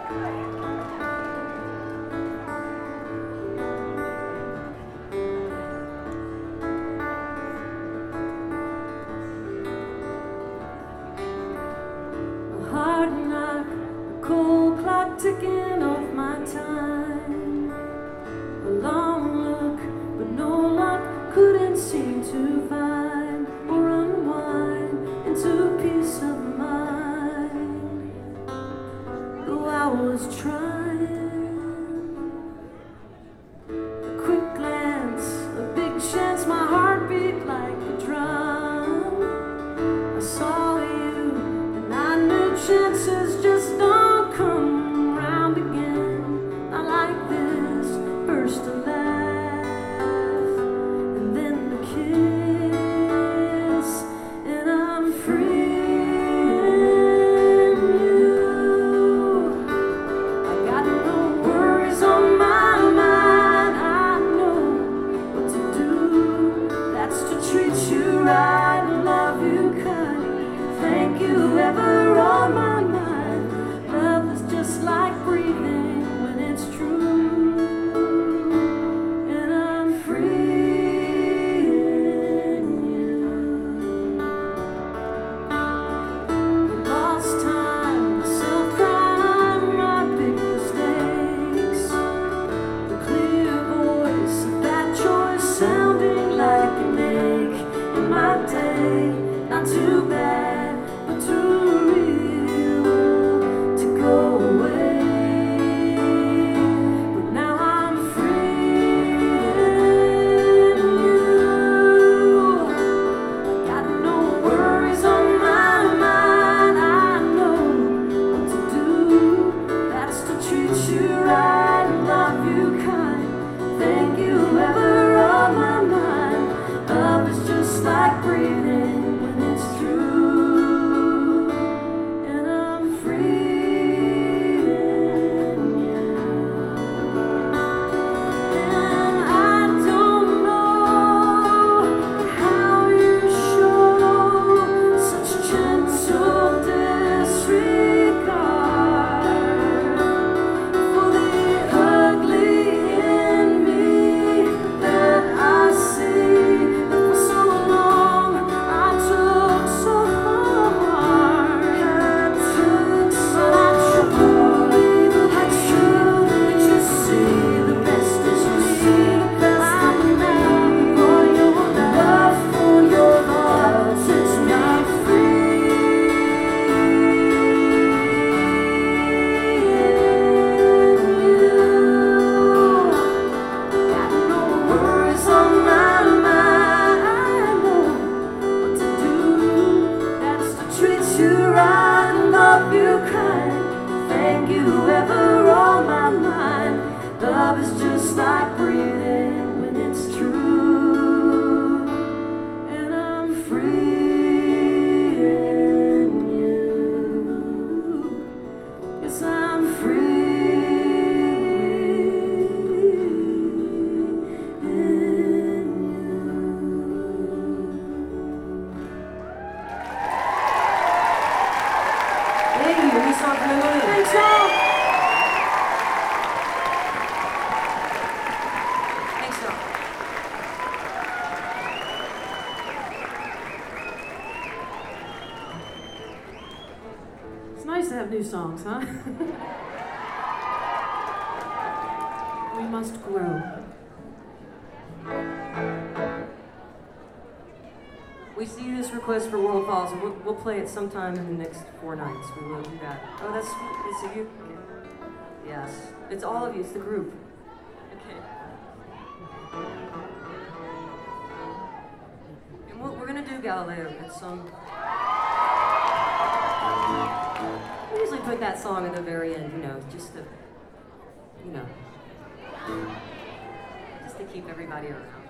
Hard knock, a cold clock ticking off my time. A long look, but no luck, couldn't seem to find or unwind into peace of mind. Though I was trying, a quick glance, a big chance, my heart beat like a drum. I saw you, and I knew chances just don't come round again. Not like this, first to laugh, and then the kiss, and I'm free in you. I got no worries on my mind, I know what to do. That's to treat you right and love you kind. Thank you ever on my mind. Love is just like breathing when it's true. And I'm free in you. The lost time, the self-crime, my big mistakes. The clear voice of that choice sounding like an ache in my day. Not too bad, but too real to go away. But now I'm free in you. Got no worries on my mind, I know what to do. That's to treat you right and love you kind. Thank you ever on my mind. Love is just like breathing when it's true. And I'm free in you. And I don't know how you show such gentle disregard for the ugly in me that I see. That for so long I took so hard. I took so hard. I should let you see the best as you see. I'm now for your love, for your love sets me free in you. Got no worries on my mind, I know what to do. That's to treat you right and love you kind. Thank you ever on my mind. Love is just like breathing when it's true. And I'm free in you. Yes, I'm free in you. Thank you. New song from Emily. Thanks, y'all. Thanks, y'all. It's nice to have new songs, huh? We must grow. We see this request for World Falls, and we'll play it sometime in the next 4 nights. We will do that. Oh, that's sweet. Is it you? Okay. Yes. It's all of you. It's the group. Okay. And we're going to do Galileo. It's we usually put that song at the very end, just to, just to keep everybody around.